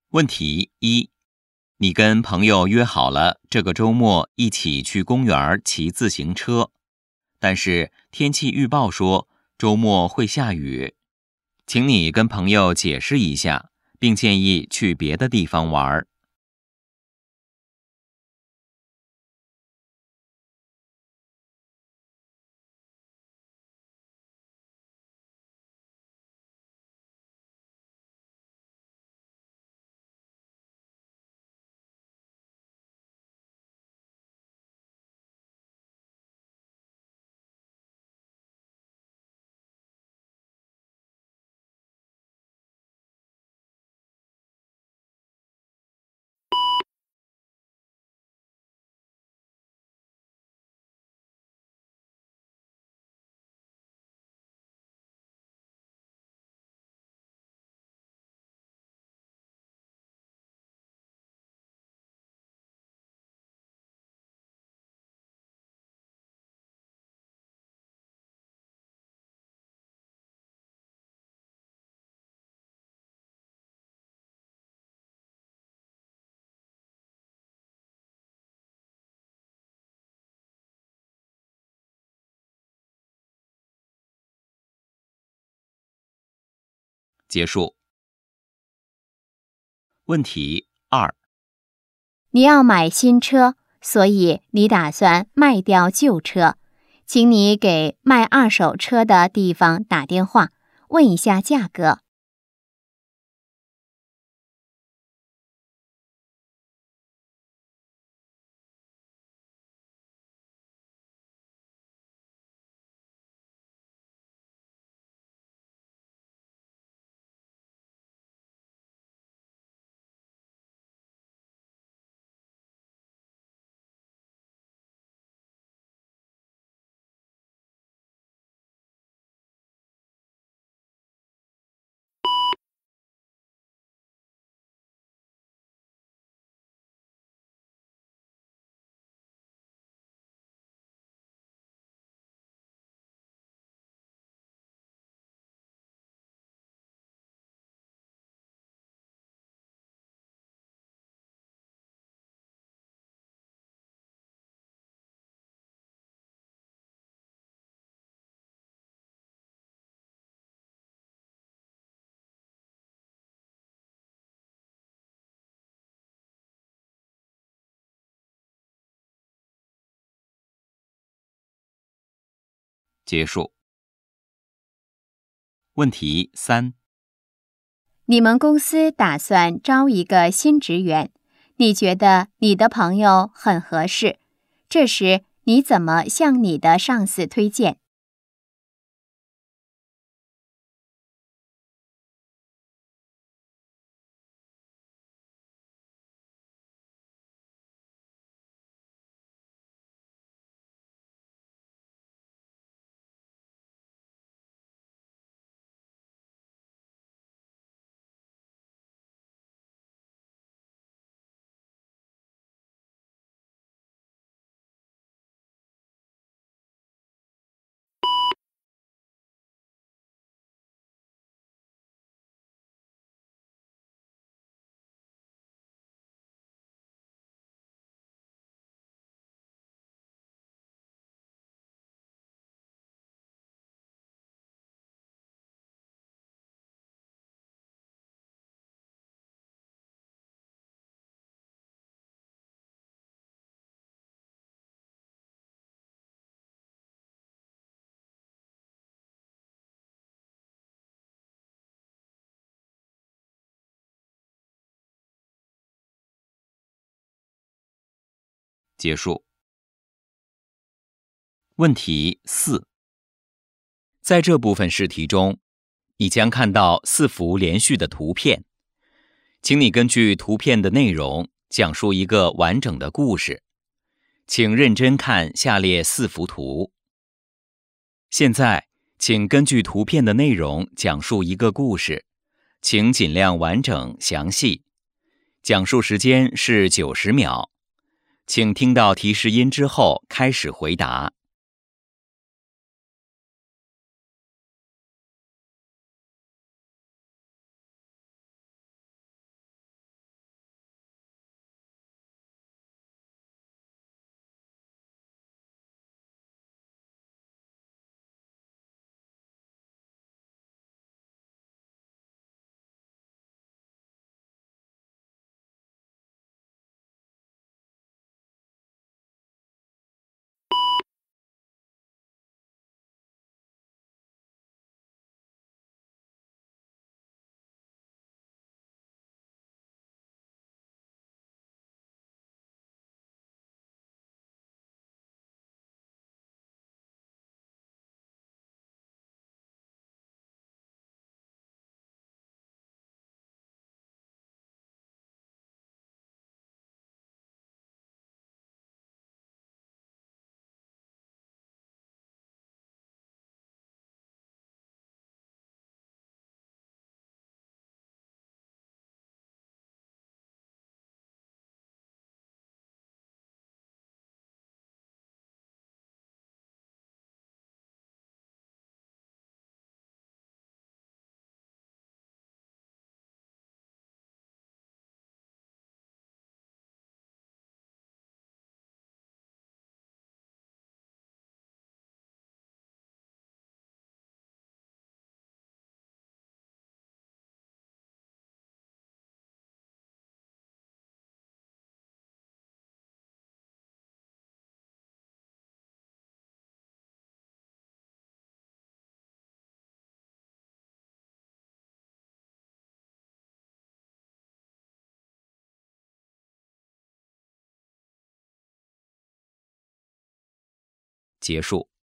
问题一：你跟朋友约好了这个周末一起去公园骑自行车，但是天气预报说周末会下雨，请你跟朋友解释一下，并建议去别的地方玩。结束。问题二： 你要买新车，所以你打算卖掉旧车，请你给卖二手车的地方打电话，问一下价格。 结束。问题三： 你们公司打算招一个新职员，你觉得你的朋友很合适，这时你怎么向你的上司推荐？ 结束。问题四：在这部分试题中，你将看到4幅连续的图片，请你根据图片的内容讲述一个完整的故事。请认真看下列4幅图。现在，请根据图片的内容讲述一个故事，请尽量完整详细。讲述时间是90秒。请听到提示音之后开始回答。 结束。